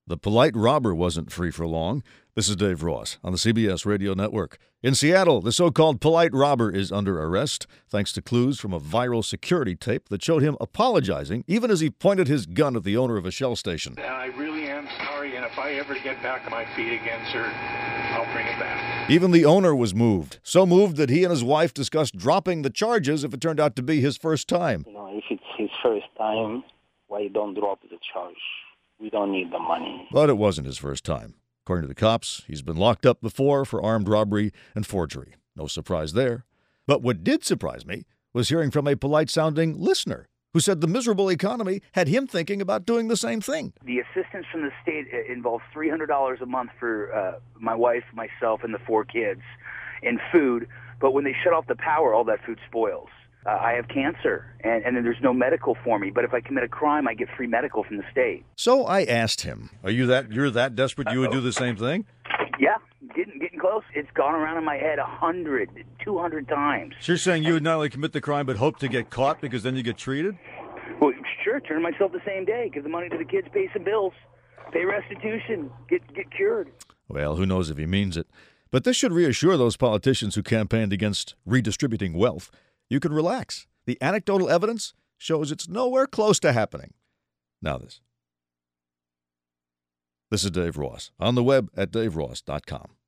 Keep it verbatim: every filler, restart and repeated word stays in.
The polite robber wasn't free for long. This is Dave Ross on the C B S Radio Network. In Seattle, the so-called polite robber is under arrest thanks to clues from a viral security tape that showed him apologizing even as he pointed his gun at the owner of a Shell station. And I really am sorry, and if I ever get back on my feet again, sir, I'll bring it back. Even the owner was moved, so moved that he and his wife discussed dropping the charges if it turned out to be his first time. You know, if it's his first time, why don't drop the charge? We don't need the money. But it wasn't his first time. According to the cops, he's been locked up before for armed robbery and forgery. No surprise there. But what did surprise me was hearing from a polite-sounding listener who said the miserable economy had him thinking about doing the same thing. The assistance from the state involves three hundred dollars a month for uh, my wife, myself, and the four kids in food. But when they shut off the power, all that food spoils. Uh, I have cancer, and, and then there's no medical for me. But if I commit a crime, I get free medical from the state. So I asked him, "Are you that you're that desperate you would do the same thing?" Yeah, getting getting close. It's gone around in my head a hundred, two hundred times. So you're saying you would not only commit the crime but hope to get caught because then you get treated? Well, sure, turn myself the same day, give the money to the kids, pay some bills, pay restitution, get get cured. Well, who knows if he means it. But this should reassure those politicians who campaigned against redistributing wealth. You can relax. The anecdotal evidence shows it's nowhere close to happening. Now this. This is Dave Ross, on the web at dave ross dot com.